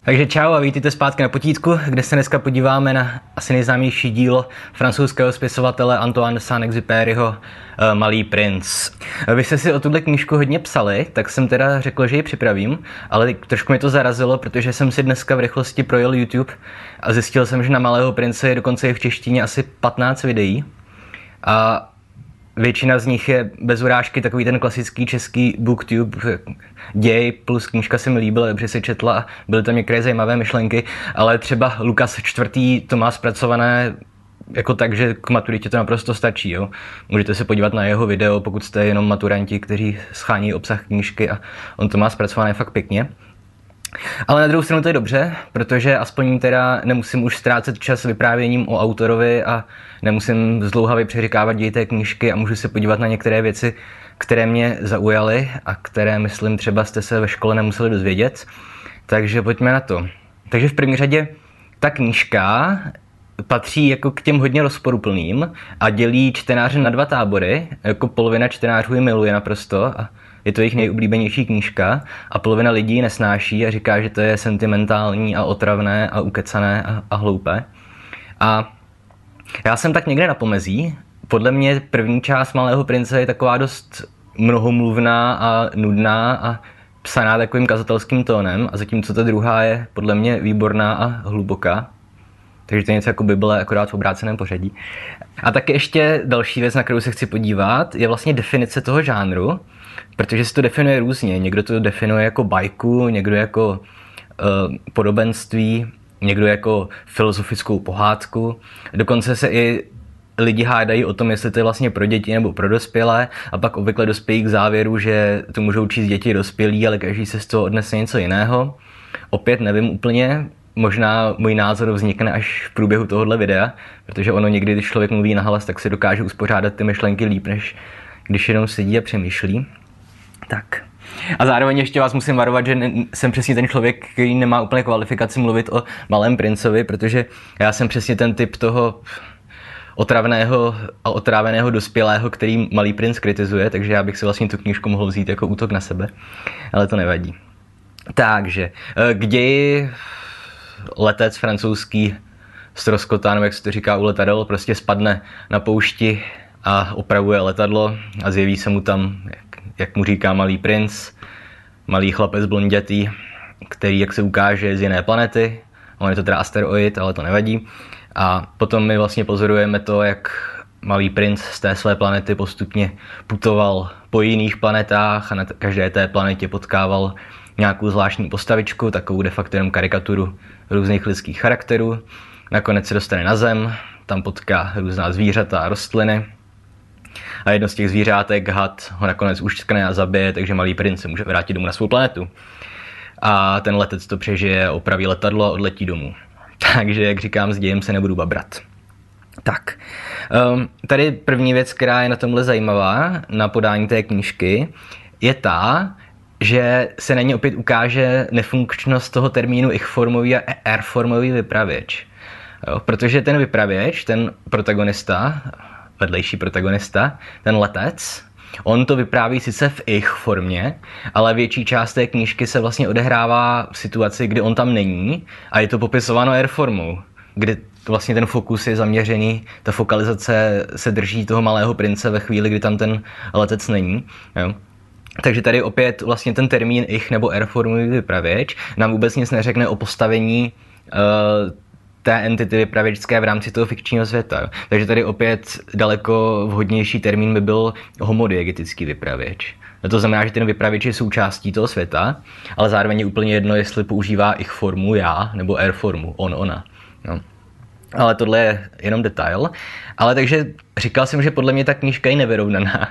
Takže čau a vítejte zpátky na Potítku, kde se dneska podíváme na asi nejznámější dílo francouzského spisovatele Antoine de Saint-Exupéryho Malý princ. Vy jste si o tuhle knížku hodně psali, tak jsem teda řekl, že ji připravím, ale trošku mě to zarazilo, protože jsem si dneska v rychlosti projel YouTube a zjistil jsem, že na Malého prince je dokonce i v češtině asi 15 videí. A většina z nich je bez urážky takový ten klasický český booktube, děj plus knížka se mi líbila, dobře se četla a byly tam některé zajímavé myšlenky, ale třeba Lukas IV. To má zpracované jako tak, že k maturitě to naprosto stačí. Jo? Můžete se podívat na jeho video, pokud jste jenom maturanti, kteří schání obsah knížky a on to má zpracované fakt pěkně. Ale na druhou stranu to je dobře, protože aspoň teda nemusím už ztrácet čas vyprávěním o autorovi a nemusím zdlouhavě přeříkávat děj té knížky a můžu se podívat na některé věci, které mě zaujaly a které, myslím, třeba jste se ve škole nemuseli dozvědět. Takže pojďme na to. Takže v první řadě ta knížka patří jako k těm hodně rozporuplným a dělí čtenáře na dva tábory. Jako polovina čtenářů ji miluje naprosto a je to jejich nejoblíbenější knížka a polovina lidí ji nesnáší a říká, že to je sentimentální a otravné a ukecané a hloupé. A já jsem tak někde na pomezí. Podle mě první část Malého prince je taková dost mnohomluvná a nudná a psaná takovým kazatelským tónem a zatímco ta druhá je podle mě výborná a hluboká. Takže to je něco jako Bible, akorát v obráceném pořadí. A taky ještě další věc, na kterou se chci podívat, je vlastně definice toho žánru, protože se to definuje různě. Někdo to definuje jako bajku, někdo jako podobenství, někdo jako filozofickou pohádku. Dokonce se i lidi hádají o tom, jestli to je vlastně pro děti nebo pro dospělé a pak obvykle dospějí k závěru, že to můžou číst děti dospělí, ale každý se z toho odnese něco jiného. Opět nevím úplně, možná můj názor vznikne až v průběhu tohohle videa, protože ono někdy, když člověk mluví nahlas, tak si dokáže uspořádat ty myšlenky líp, než když jenom sedí a přemýšlí. Tak. A zároveň ještě vás musím varovat, že jsem přesně ten člověk, který nemá úplně kvalifikaci mluvit o Malém princovi, protože já jsem přesně ten typ toho otravného a otráveného dospělého, který Malý princ kritizuje, takže já bych si vlastně tu knížku mohl vzít jako útok na sebe, ale to nevadí. Takže, k ději letec francouzský ztroskotá, nebo jak se to říká u letadel, prostě spadne na poušti a opravuje letadlo a zjeví se mu tam, jak mu říká Malý princ, malý chlapec blondětý, který, jak se ukáže, je z jiné planety. On je to teda asteroid, ale to nevadí. A potom my vlastně pozorujeme to, jak Malý princ z té své planety postupně putoval po jiných planetách a na každé té planetě potkával nějakou zvláštní postavičku, takovou de facto jenom karikaturu různých lidských charakterů. Nakonec se dostane na Zem, tam potká různá zvířata a rostliny. A jedno z těch zvířátek, had, ho nakonec uštkne a zabije, takže Malý princ se může vrátit domů na svou planetu. A ten letec to přežije, opraví letadlo a odletí domů. Takže, jak říkám, s dějem se nebudu babrat. Tak, tady první věc, která je na tomhle zajímavá, na podání té knížky, je ta, že se na ně opět ukáže nefunkčnost toho termínu ich-formový a er-formový vypravěč. Jo, protože ten vypravěč, ten protagonista, vedlejší protagonista, ten letec, on to vypráví sice v ich formě, ale větší část té knížky se vlastně odehrává v situaci, kdy on tam není a je to popisováno er formou, kdy vlastně ten fokus je zaměřený, ta fokalizace se drží toho Malého prince ve chvíli, kdy tam ten letec není. Jo. Takže tady opět vlastně ten termín ich nebo er formový vypravěč nám vůbec nic neřekne o postavení té entity vypravěčské v rámci toho fikčního světa. Jo. Takže tady opět daleko vhodnější termín by byl homodiegetický vypravěč. To znamená, že ten vypravěč je součástí toho světa, ale zároveň je úplně jedno, jestli používá ich formu já nebo er formu on, ona. Jo. Ale tohle je jenom detail. Ale takže říkal jsem, že podle mě ta knížka je nevyrovnaná.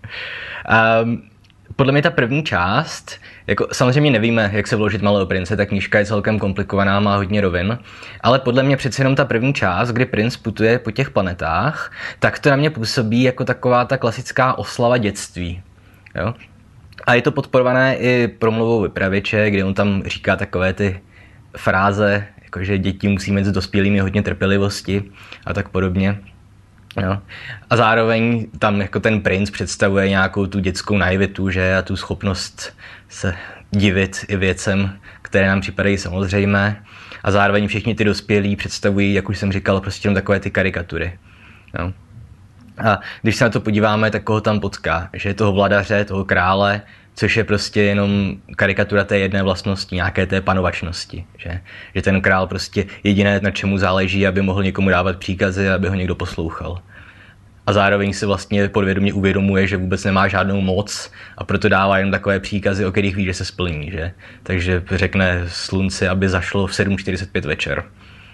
Podle mě ta první část, jako samozřejmě nevíme, jak se vložit Malého prince, ta knížka je celkem komplikovaná, má hodně rovin, ale podle mě přece jenom ta první část, kdy princ putuje po těch planetách, tak to na mě působí jako taková ta klasická oslava dětství. Jo? A je to podporované i promluvou vypravěče, kdy on tam říká takové ty fráze, jako že děti musí mít s dospělými hodně trpělivosti a tak podobně. Jo. A zároveň tam jako ten princ představuje nějakou tu dětskou naivitu, že, a tu schopnost se divit i věcem, které nám připadají samozřejmé. A zároveň všichni ty dospělí představují, jak už jsem říkal, prostě jenom takové ty karikatury. Jo. A když se na to podíváme, tak koho tam potká, že je toho vladaře, toho krále, což je prostě jenom karikatura té jedné vlastnosti, nějaké té panovačnosti. Že ten král prostě jediné, na čemu záleží, aby mohl někomu dávat příkazy, aby ho někdo poslouchal. A zároveň si vlastně podvědomě uvědomuje, že vůbec nemá žádnou moc a proto dává jen takové příkazy, o kterých ví, že se splní. Že? Takže řekne slunci, aby zašlo v 7:45 večer.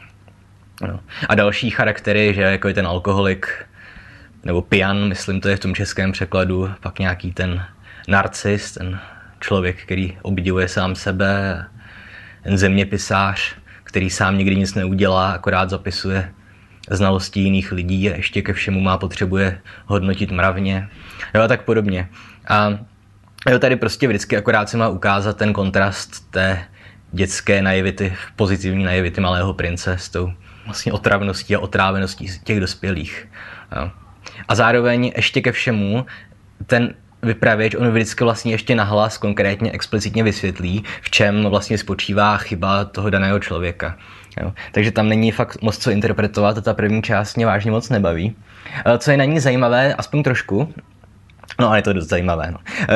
No. A další charaktery, že jako je ten alkoholik, nebo pijan, myslím, to je v tom českém překladu, pak nějaký ten narcis, ten člověk, který obdivuje sám sebe, ten zeměpisář, který sám nikdy nic neudělá, akorát zapisuje znalosti jiných lidí a ještě ke všemu potřebuje hodnotit mravně, jo, a tak podobně. A jo, tady prostě vždycky akorát se má ukázat ten kontrast té dětské naivity, pozitivní naivity Malého prince s tou vlastně otravností a otráveností těch dospělých. Jo. A zároveň ještě ke všemu ten vypravěč, on vždycky vlastně ještě nahlas konkrétně explicitně vysvětlí, v čem vlastně spočívá chyba toho daného člověka. Jo. Takže tam není fakt moc co interpretovat a ta první část mě vážně moc nebaví. Co je na ní zajímavé, aspoň trošku, no ale je to dost zajímavé, no,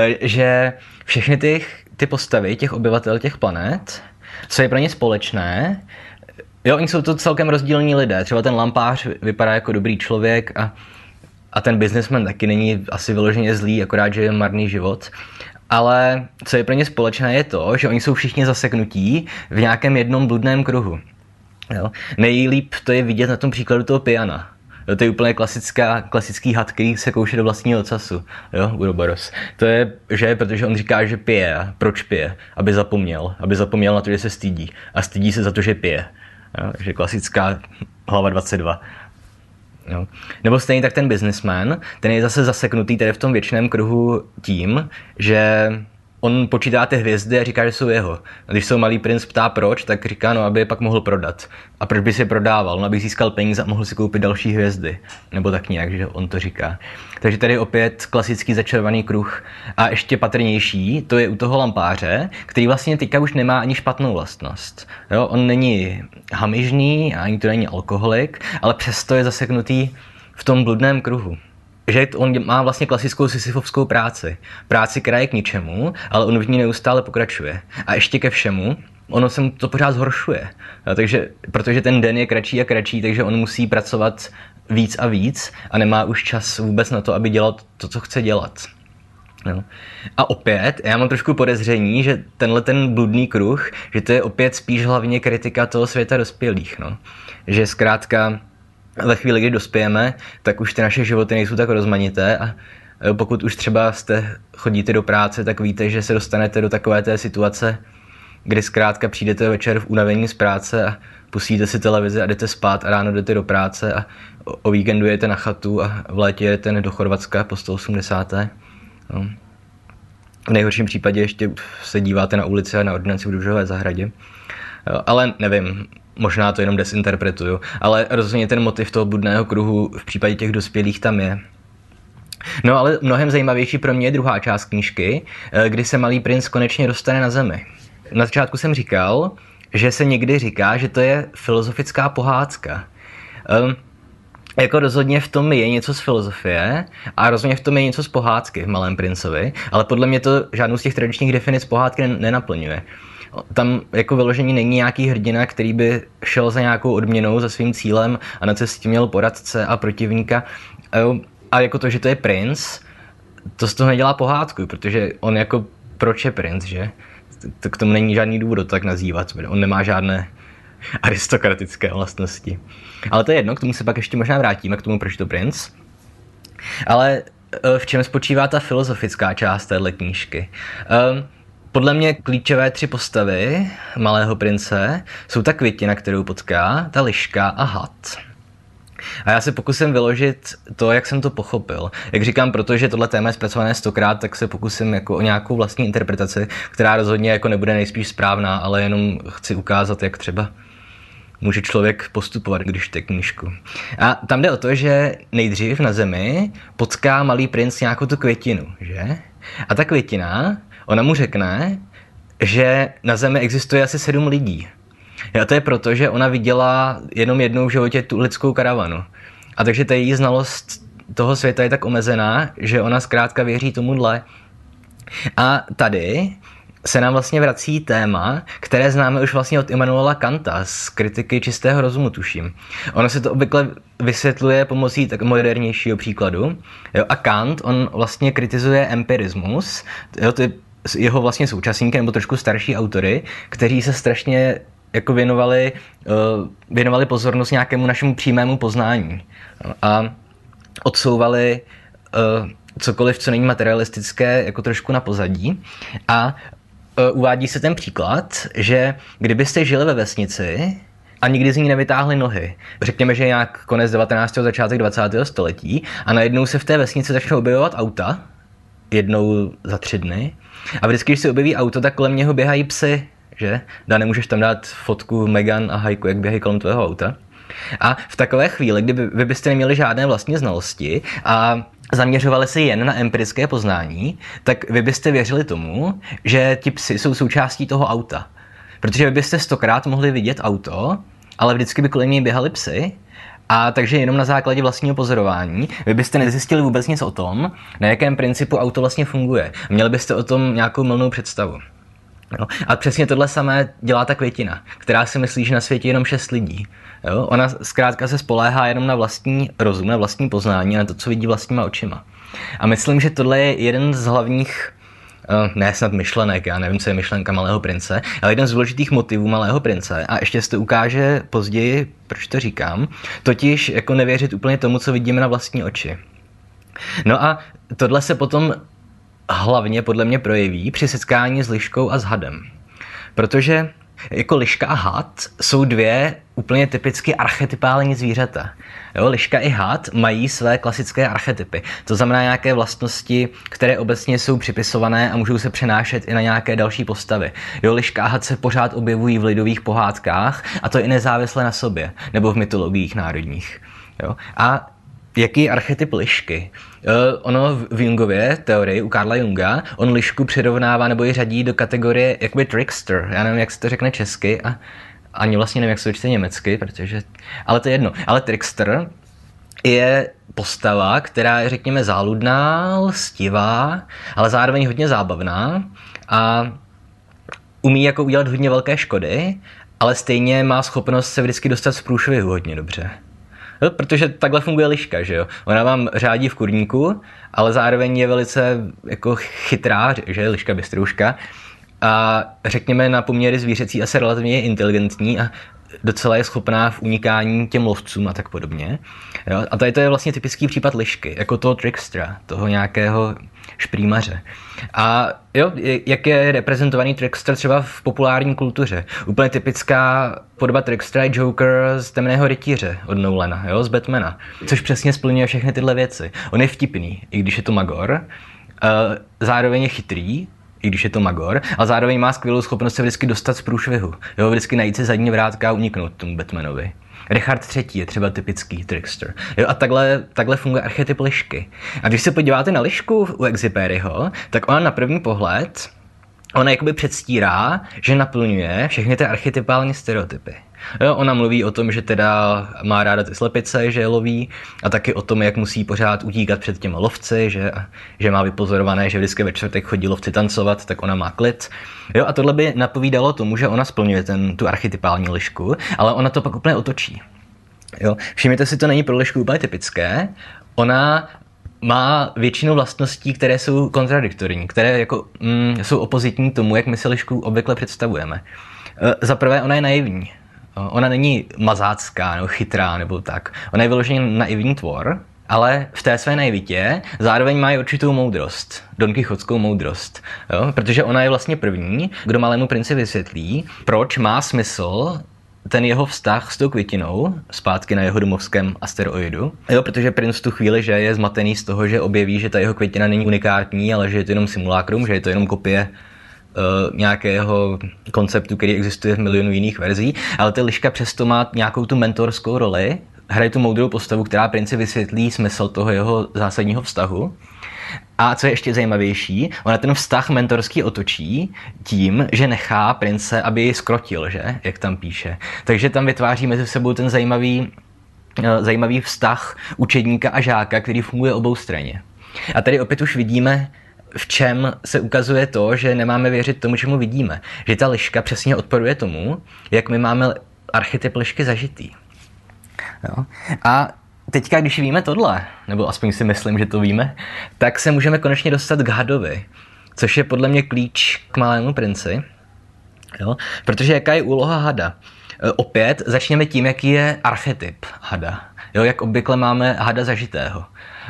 že všechny ty postavy, těch obyvatel těch planet, co je pro ně společné, jo, oni jsou to celkem rozdílní lidé. Třeba ten lampář vypadá jako dobrý člověk a ten businessman taky není asi vyloženě zlý, akorát, že je marný život. Ale co je pro ně společné je to, že oni jsou všichni zaseknutí v nějakém jednom bludném kruhu. Jo? Nejlíp to je vidět na tom příkladu toho pijana. Jo, to je úplně klasický had, který se kouše do vlastního ocasu. Jo, Uroboros. To je, že protože on říká, že pije. Proč pije? Aby zapomněl na to, že se stydí. A stydí se za to, že pije. Jo, takže klasická hlava 22. Jo. Nebo stejně tak ten businessman, ten je zase zaseknutý tady v tom věčném kruhu tím, že on počítá ty hvězdy a říká, že jsou jeho. A když se Malý princ ptá proč, tak říká, no, aby je pak mohl prodat. A proč by si je prodával? No, aby získal peníze a mohl si koupit další hvězdy. Nebo tak nějak, že on to říká. Takže tady opět klasický začarovaný kruh. A ještě patrnější, to je u toho lampáře, který vlastně teďka už nemá ani špatnou vlastnost. Jo? On není hamižný, ani to není alkoholik, ale přesto je zaseknutý v tom bludném kruhu. Že on má vlastně klasickou sisyfovskou práci. Práci, která je k ničemu, ale on v ní neustále pokračuje. A ještě ke všemu, ono se mu to pořád zhoršuje. No, takže, protože ten den je kratší a kratší, takže on musí pracovat víc a víc a nemá už čas vůbec na to, aby dělal to, co chce dělat. No. A opět, já mám trošku podezření, že tenhle ten bludný kruh, že to je opět spíš hlavně kritika toho světa dospělých. No. Že zkrátka ve chvíli, kdy dospějeme, tak už ty naše životy nejsou tak rozmanité a pokud už třeba chodíte do práce, tak víte, že se dostanete do takové té situace, kdy zkrátka přijdete večer v unavení z práce a pustíte si televizi a jdete spát a ráno jdete do práce a o víkendu jedete na chatu a v létě jedete do Chorvatska po 180. No. V nejhorším případě ještě se díváte na ulici a na ordinaci v Růžové zahradě. Ale nevím, možná to jenom desinterpretuju, ale rozhodně ten motiv toho bludného kruhu v případě těch dospělých tam je. No ale mnohem zajímavější pro mě je druhá část knížky, kdy se Malý princ konečně dostane na zemi. Na začátku jsem říkal, že se někdy říká, že to je filozofická pohádka. Jako rozhodně v tom je něco z filozofie a rozhodně v tom je něco z pohádky v Malém princovi, ale podle mě to žádnou z těch tradičních definic pohádky nenaplňuje. Tam jako vyložení není nějaký hrdina, který by šel za nějakou odměnou, za svým cílem a na cestě měl poradce a protivníka. A jako to, že to je princ, to z toho nedělá pohádku, protože on jako proč je princ, že? To k tomu není žádný důvod to tak nazývat, on nemá žádné aristokratické vlastnosti. Ale to je jedno, k tomu se pak ještě možná vrátíme, k tomu, proč to princ. Ale v čem spočívá ta filozofická část téhle knížky? Podle mě klíčové 3 postavy Malého prince jsou ta květina, kterou potká, ta liška a had. A já se pokusím vyložit to, jak jsem to pochopil. Jak říkám, protože tohle téma je zpracované 100krát, tak se pokusím jako o nějakou vlastní interpretaci, která rozhodně jako nebude nejspíš správná, ale jenom chci ukázat, jak třeba může člověk postupovat, když čte knížku. A tam jde o to, že nejdřív na Zemi potká malý princ nějakou tu květinu, že? A ta květina, ona mu řekne, že na Zemi existuje asi 7 lidí. A to je proto, že ona viděla jenom jednou v životě tu lidskou karavanu. A takže ta její znalost toho světa je tak omezená, že ona zkrátka věří tomuhle. A tady se nám vlastně vrací téma, které známe už vlastně od Immanuela Kanta z kritiky čistého rozumu, tuším. Ono se to obvykle vysvětluje pomocí tak modernějšího příkladu. Jo, a Kant, on vlastně kritizuje empirismus, jo, ty jeho vlastně současníky nebo trošku starší autory, kteří se strašně jako věnovali pozornost nějakému našemu přímému poznání. A odsouvali cokoliv, co není materialistické, jako trošku na pozadí. A uvádí se ten příklad, že kdybyste žili ve vesnici a nikdy z ní nevytáhli nohy, řekněme, že nějak konec 19. začátek 20. století, a najednou se v té vesnici začnou objevovat auta, jednou za 3 dny, a vždycky, když se objeví auto, tak kolem něho běhají psy, že? Nemůžeš tam dát fotku Megan a Hajku, jak běhají kolem tvého auta. A v takové chvíli, kdyby vy byste neměli žádné vlastní znalosti a zaměřovali se jen na empirické poznání, tak vy byste věřili tomu, že ti psi jsou součástí toho auta. Protože vy byste 100krát mohli vidět auto, ale vždycky by kolem něj běhali psy, a takže jenom na základě vlastního pozorování vy byste nezjistili vůbec nic o tom, na jakém principu auto vlastně funguje. Měli byste o tom nějakou mylnou představu. Jo? A přesně tohle samé dělá ta květina, která si myslí, že na světě je jenom 6 lidí. Jo? Ona zkrátka se spoléhá jenom na vlastní rozum, na vlastní poznání, na to, co vidí vlastníma očima. A myslím, že tohle je jeden z hlavních, ne snad myšlenek, já nevím, co je myšlenka Malého prince, ale jeden z důležitých motivů Malého prince, a ještě se to ukáže později, proč to říkám, totiž jako nevěřit úplně tomu, co vidíme na vlastní oči. No a tohle se potom hlavně podle mě projeví při setkání s liškou a s hadem. Protože jako liška a had jsou 2 úplně typicky archetypální zvířata. Jo, liška i had mají své klasické archetypy. To znamená nějaké vlastnosti, které obecně jsou připisované a můžou se přenášet i na nějaké další postavy. Jo, liška a had se pořád objevují v lidových pohádkách, a to i nezávisle na sobě, nebo v mytologiích národních. Jo. A jaký je archetyp lišky? Ono v Jungově teorii, u Carla Junga, on lišku přirovnává nebo ji řadí do kategorie jakoby trickster. Já nevím, jak se to řekne česky a ani vlastně nevím, jak se to čte německy, ale to je jedno. Ale trickster je postava, která je, řekněme, záludná, lstivá, ale zároveň hodně zábavná a umí jako udělat hodně velké škody, ale stejně má schopnost se vždycky dostat z průšvihu hodně dobře. No, protože takhle funguje liška, že jo? Ona vám řádí v kurníku, ale zároveň je velice jako chytrá, že je liška bystrouška, a řekněme na poměry zvířecí asi relativně inteligentní a docela je schopná v unikání těm lovcům a tak podobně. Jo? A tady to je vlastně typický případ lišky, jako toho trickstera, toho nějakého šprýmaře. A jo, jak je reprezentovaný trickster třeba v populární kultuře. Úplně typická podoba trickstera je Joker z Temného rytíře od Nolana, jo, z Batmana. Což přesně splňuje všechny tyhle věci. On je vtipný, i když je to magor, zároveň je chytrý, i když je to magor, a zároveň má skvělou schopnost se vždycky dostat z průšvihu. Jo, vždycky najít si zadní vrátka a uniknout tomu Batmanovi. Richard III. Je třeba typický trickster. Jo, a takhle funguje archetyp lišky. A když se podíváte na lišku u Exupéryho, tak ona na první pohled, ona jakoby předstírá, že naplňuje všechny ty archetypální stereotypy. Jo, ona mluví o tom, že teda má ráda ty slepice, že je loví, a taky o tom, jak musí pořád utíkat před těma lovci, že má vypozorované, že vždycky ve čtvrtek chodí lovci tancovat, tak ona má klid. Jo, a tohle by napovídalo tomu, že ona splňuje tu archetypální lišku, ale ona to pak úplně otočí. Jo, všimněte si, to není pro lišku úplně typické. Ona má většinu vlastností, které jsou kontradiktorní, které jako, jsou opozitní tomu, jak my si lišku obvykle představujeme. Za prvé, ona je naivní. Ona není mazácká nebo chytrá nebo tak. Ona je vyloženě naivní tvor, ale v té své naivitě zároveň má i určitou moudrost, donkichotskou moudrost. Jo? Protože ona je vlastně první, kdo Malému princi vysvětlí, proč má smysl ten jeho vztah s tou květinou zpátky na jeho domovském asteroidu. Jo, protože princ tu chvíli, že je zmatený z toho, že objeví, že ta jeho květina není unikátní, ale že je to jenom simulakrum, že je to jenom kopie nějakého konceptu, který existuje v milionu jiných verzí, ale ta liška přesto má nějakou tu mentorskou roli, hraje tu moudrou postavu, která princi vysvětlí smysl toho jeho zásadního vztahu. A co je ještě zajímavější, ona ten vztah mentorský otočí tím, že nechá prince, aby ji skrotil, že? Jak tam píše. Takže tam vytváří mezi sebou ten zajímavý vztah učedníka a žáka, který funguje oboustranně. A tady opět už vidíme, v čem se ukazuje to, že nemáme věřit tomu, čemu vidíme. Že ta liška přesně odporuje tomu, jak my máme archetyp lišky zažitý. Jo? A teďka, když víme tohle, nebo aspoň si myslím, že to víme, tak se můžeme konečně dostat k hadovi, což je podle mě klíč k Malému princi. Jo? Protože jaká je úloha hada? Opět začněme tím, jaký je archetyp hada. Jo? Jak obvykle máme hada zažitého.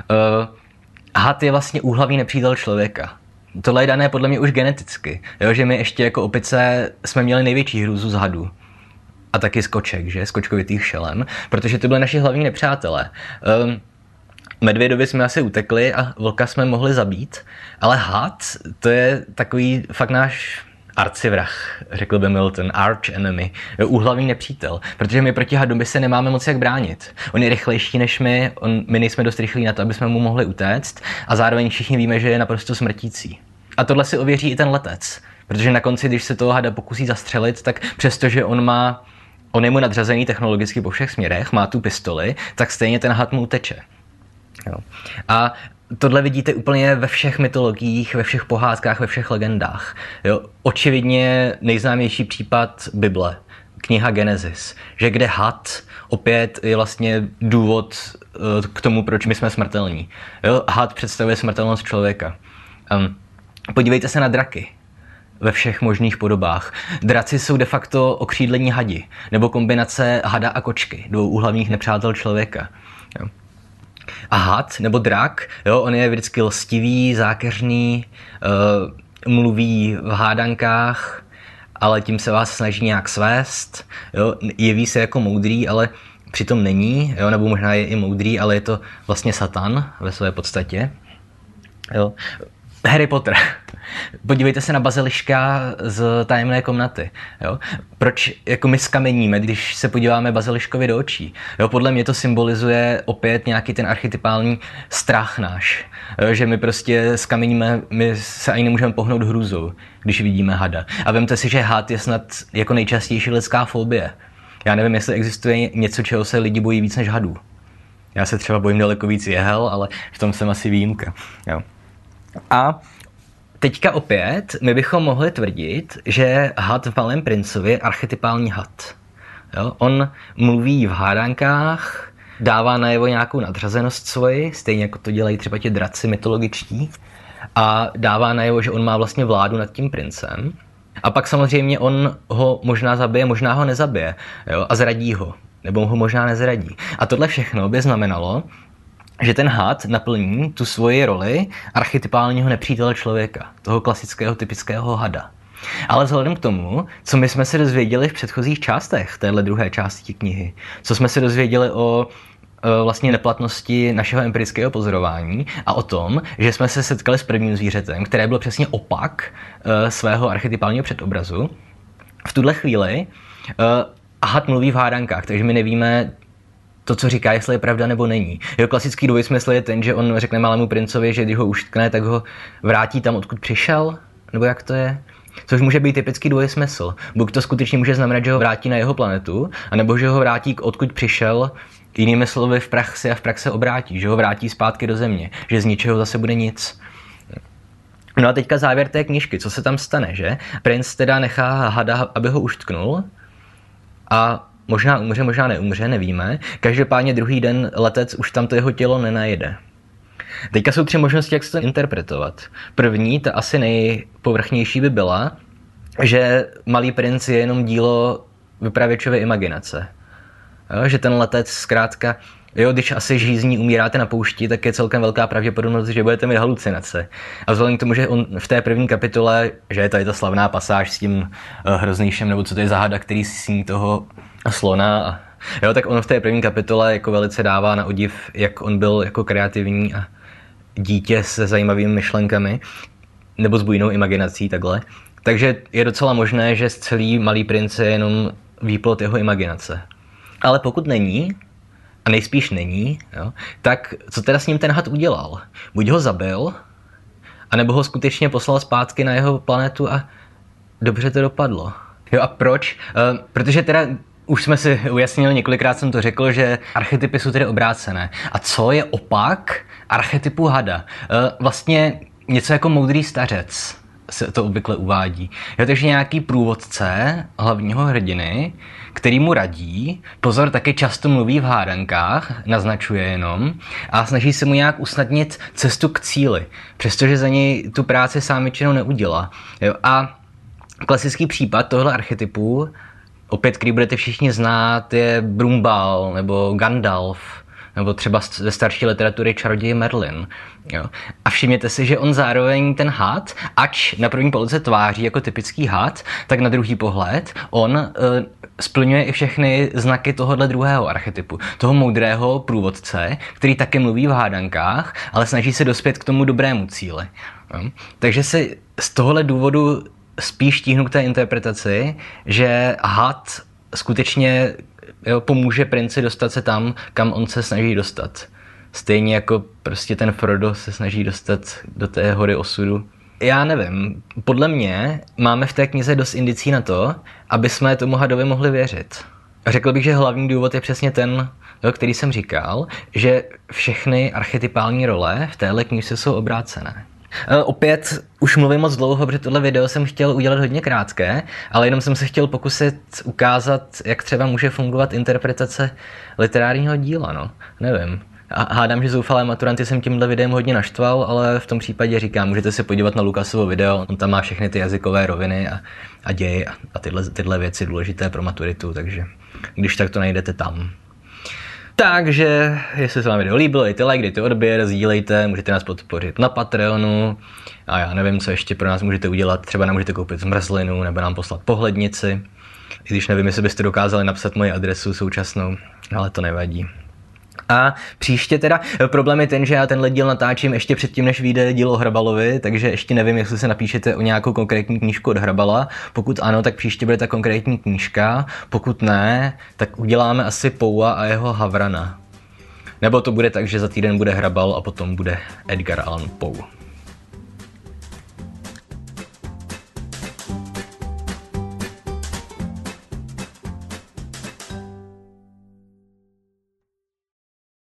Had je vlastně úhlavní nepřítel člověka. Tohle je dané podle mě už geneticky. Jo? Že my ještě jako opice jsme měli největší hrůzu z hadů. A taky z koček, že? Z kočkovitých šelem, protože to byly naši hlavní nepřátelé. Medvědovi jsme asi utekli a vlka jsme mohli zabít, ale had, to je takový fakt náš arcivrah, řekl by Milton, arch enemy, úhlavní nepřítel, protože my proti hadovi se nemáme moc jak bránit. On je rychlejší než my, my nejsme dost rychlí na to, aby jsme mu mohli utéct a zároveň všichni víme, že je naprosto smrtící. A tohle si ověří i ten letec, protože na konci, když se toho hada pokusí zastřelit, tak přestože on je mu nadřazený technologicky po všech směrech, má tu pistoli, tak stejně ten had mu uteče. Jo. A tohle vidíte úplně ve všech mytologiích, ve všech pohádkách, ve všech legendách. Jo. Očividně nejznámější případ Bible, kniha Genesis, že kde had opět je vlastně důvod k tomu, proč my jsme smrtelní. Jo. Had představuje smrtelnost člověka. Podívejte se na draky. Ve všech možných podobách. Draci jsou de facto okřídlení hadi, nebo kombinace hada a kočky, dvou úhlavních nepřátel člověka. Jo. A had, nebo drak, jo, on je vždycky lstivý, zákeřný, mluví v hádankách, ale tím se vás snaží nějak svést, jo, jeví se jako moudrý, ale přitom není, jo, nebo možná je i moudrý, ale je to vlastně Satan ve své podstatě. Jo. Harry Potter. Podívejte se na baziliška z Tajemné komnaty. Jo? Proč jako my skameníme, když se podíváme baziliškovi do očí? Jo? Podle mě to symbolizuje opět nějaký ten archetypální strach náš. Jo? Že my prostě skameníme, my se ani nemůžeme pohnout hrůzou, když vidíme hada. A vemte si, že had je snad jako nejčastější lidská fobie. Já nevím, jestli existuje něco, čeho se lidi bojí víc než hadů. Já se třeba bojím daleko víc jehel, ale v tom jsem asi výjimka. Jo? A teďka opět my bychom mohli tvrdit, že had v Malém princovi je archetypální had. Jo? On mluví v hádankách, dává najevo nějakou nadřazenost svoji, stejně jako to dělají třeba ti draci mytologičtí, a dává najevo, že on má vlastně vládu nad tím princem. A pak samozřejmě on ho možná zabije, možná ho nezabije, jo? A zradí ho, nebo ho možná nezradí. A tohle všechno by znamenalo, že ten had naplní tu svoji roli archetypálního nepřítele člověka, toho klasického typického hada. Ale vzhledem k tomu, co my jsme se dozvěděli v předchozích částech téhle druhé části knihy, co jsme se dozvěděli o vlastně neplatnosti našeho empirického pozorování a o tom, že jsme se setkali s prvním zvířetem, které bylo přesně opak svého archetypálního předobrazu, v tuhle chvíli had mluví v hádankách, takže my nevíme to, co říká, jestli je pravda nebo není. Jeho klasický dvojsmysl je ten, že on řekne Malému princovi, že když ho uštkne, tak ho vrátí tam, odkud přišel, nebo jak to je. Což může být typický dvojsmysl. Buď to skutečně může znamenat, že ho vrátí na jeho planetu, anebo že ho vrátí, odkud přišel, jinými slovy v praxi a v praxi obrátí, že ho vrátí zpátky do země, že z ničeho zase bude nic. No a teďka závěr té knížky, co se tam stane, že? Princ teda nechá hada, aby ho uštknul a možná umře, možná neumře, nevíme. Každopádně druhý den letec už tam to jeho tělo nenajede. Teďka jsou 3 možnosti, jak se to interpretovat. První, ta asi nejpovrchnější by byla, že Malý princ je jenom dílo vypravěčovy imaginace. Jo, že ten letec zkrátka, když asi žízní umíráte na poušti, tak je celkem velká pravděpodobnost, že budete mít halucinace. A vzhledem k tomu, že on v té první kapitole, že je tady ta slavná pasáž s tím hroznýšem, nebo co to je za hada, který sní toho slona. Tak on v té první kapitole jako velice dává na odiv, jak on byl jako kreativní a dítě se zajímavými myšlenkami, nebo s bujnou imaginací takhle. Takže je docela možné, že z celý Malý princ je jenom výplod jeho imaginace. Ale pokud není, a nejspíš není, jo, tak co teda s ním ten had udělal? Buď ho zabil, anebo ho skutečně poslal zpátky na jeho planetu a dobře to dopadlo. Jo, a proč? Protože teda už jsme si ujasnili, několikrát jsem to řekl, že archetypy jsou tedy obrácené. A co je opak archetypu hada? Vlastně něco jako moudrý stařec se to obvykle uvádí. Jo, takže nějaký průvodce hlavního hrdiny, který mu radí, pozor, taky často mluví v hádankách, naznačuje jenom a snaží se mu nějak usnadnit cestu k cíli, přestože za něj tu práci sám většinou neudělá. Jo, a klasický případ tohle archetypu, opět, který budete všichni znát, je Brumbal nebo Gandalf, nebo třeba ze starší literatury čaroděj Merlin. Jo. A všimněte si, že on zároveň ten had, ač na první pohled se tváří jako typický had, tak na druhý pohled on splňuje i všechny znaky tohohle druhého archetypu. Toho moudrého průvodce, který také mluví v hádankách, ale snaží se dospět k tomu dobrému cíli. Jo. Takže si z tohohle důvodu spíš tíhnu k té interpretaci, že had skutečně pomůže princi dostat se tam, kam on se snaží dostat. Stejně jako prostě ten Frodo se snaží dostat do té hory osudu. Já nevím, podle mě máme v té knize dost indicí na to, aby jsme tomu hadovi mohli věřit. Řekl bych, že hlavní důvod je přesně ten, který jsem říkal, že všechny archetypální role v téhle knize jsou obrácené. Opět už mluvím moc dlouho, protože tohle video jsem chtěl udělat hodně krátké, ale jenom jsem se chtěl pokusit ukázat, jak třeba může fungovat interpretace literárního díla, no. Nevím. A hádám, že zoufalé maturanty jsem tímhle videem hodně naštval, ale v tom případě říkám, můžete se podívat na Lukasovo video, on tam má všechny ty jazykové roviny a děj a tyhle věci důležité pro maturitu, takže když tak to najdete tam. Takže, jestli se vám video líbilo, dejte like, dejte odběr, sdílejte, můžete nás podpořit na Patreonu a já nevím, co ještě pro nás můžete udělat, třeba nám můžete koupit zmrzlinu nebo nám poslat pohlednici, i když nevím, jestli byste dokázali napsat moji adresu současnou, ale to nevadí. A příště teda, problém je ten, že já tenhle díl natáčím ještě předtím, než vyjde díl o Hrabalovi, takže ještě nevím, jestli se napíšete o nějakou konkrétní knížku od Hrabala. Pokud ano, tak příště bude ta konkrétní knížka, pokud ne, tak uděláme asi Poua a jeho Havrana. Nebo to bude tak, že za týden bude Hrabal a potom bude Edgar Allan Poe.